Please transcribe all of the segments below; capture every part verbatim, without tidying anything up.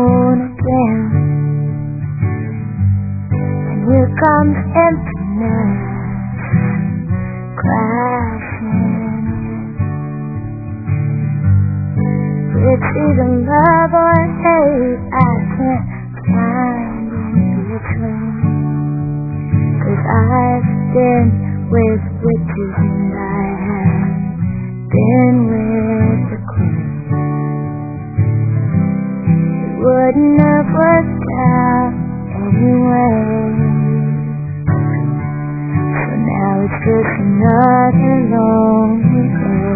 moon again, and here comes emptiness crashing in. It's either love or hate, I can't find in between. 'Cause I've been with witches and I have been with the queen. It wouldn't have worked out anyway. So now it's just another lonely day.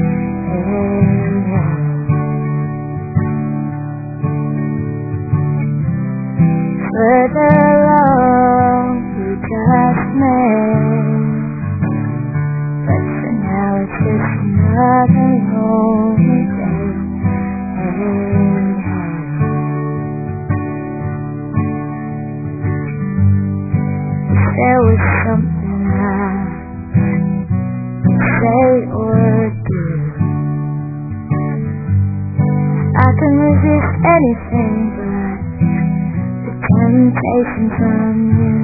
Further along we just met, but for now it's just another lonely day. If there was something I'd say or do, I can resist anything but temptation from you.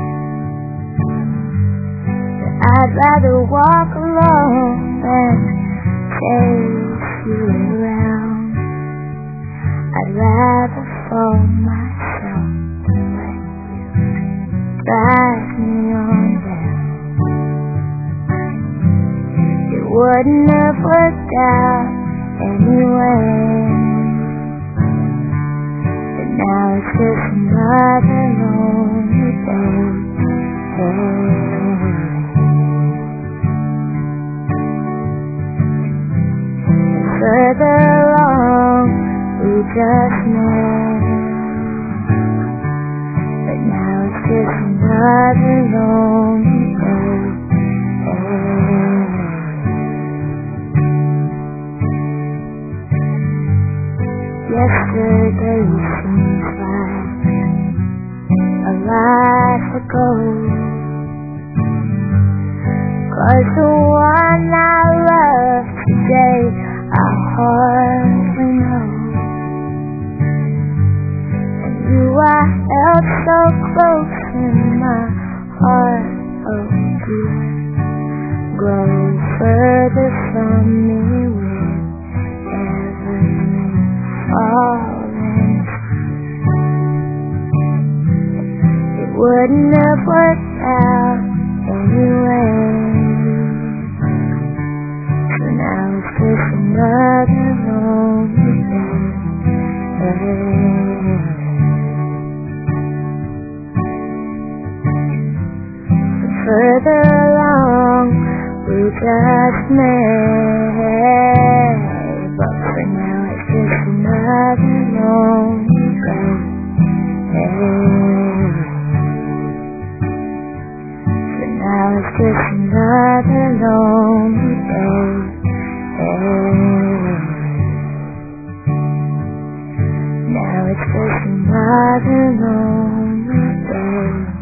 But I'd rather walk alone than chase you around. I'd rather fall myself than let you drag me on down. It wouldn't have worked out anyway. Now it's just another lonely day. And further along we just met, but now it's just another lonely day. Yesterday seems like a life ago, 'cause the one I love today I hardly know. And you I held so close in my heart, oh dear, grow further from me with every falling. It wouldn't have worked out anyway. So now it's just another lonely day. So further along we just met, but for now it's just another lonely day. For now it's just another lonely day. Now it's just another lonely day.